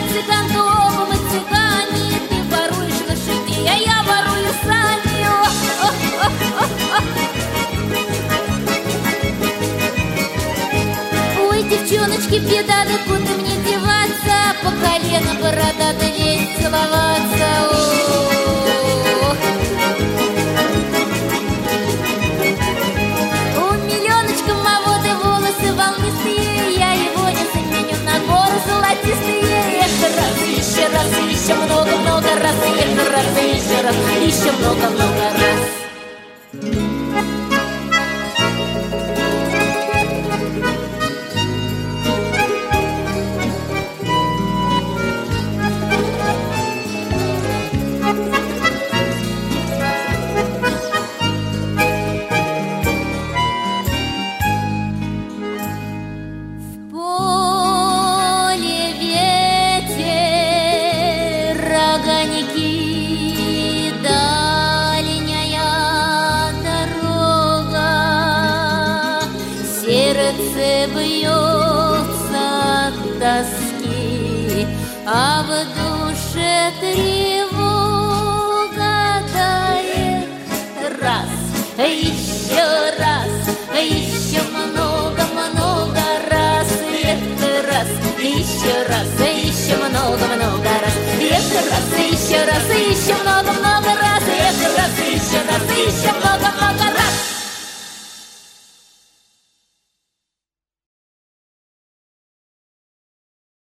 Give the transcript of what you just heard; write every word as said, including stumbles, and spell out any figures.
цыган, то оба мы цыгане. Ты воруешь лошадей, а я ворую сани. О, о, о, о, о. Ой, девчоночки, беда, да куда мне деваться? По колено бородато лезть целоваться. Ох. У миллионочка Маводы волосы волнистые, я его не заменю на горы золотистые. Эх, раз, еще раз, еще много-много раз. Эх, раз, еще раз, еще много-много раз. Огоньки, дальняя дорога, сердце бьется от тоски, а в душе тревога. Да эх, раз, еще раз, еще много-много раз. Эх, раз, еще раз, еще много-много раз. Эх, раз, еще раз, еще много-много раз. Эх, раз, еще раз, еще много-много раз.